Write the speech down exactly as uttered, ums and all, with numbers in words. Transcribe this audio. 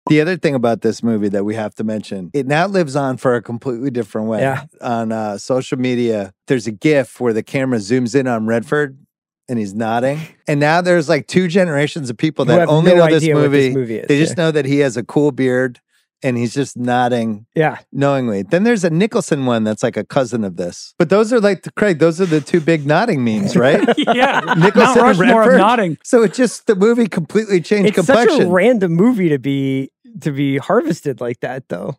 The other thing about this movie that we have to mention, it now lives on for a completely different way. Yeah. On uh, social media, there's a GIF where the camera zooms in on Redford and he's nodding. And now there's like two generations of people Who that have only no know this idea what movie. this movie is, They just yeah. know that he has a cool beard and he's just nodding Yeah. knowingly. Then there's a Nicholson one that's like a cousin of this. But those are like, Craig, those are the two big nodding memes, right? Yeah. Nicholson Mount and Rushmore of Redford. nodding. So it just, the movie completely changed It's complexion. such a random movie to be to be harvested like that, though.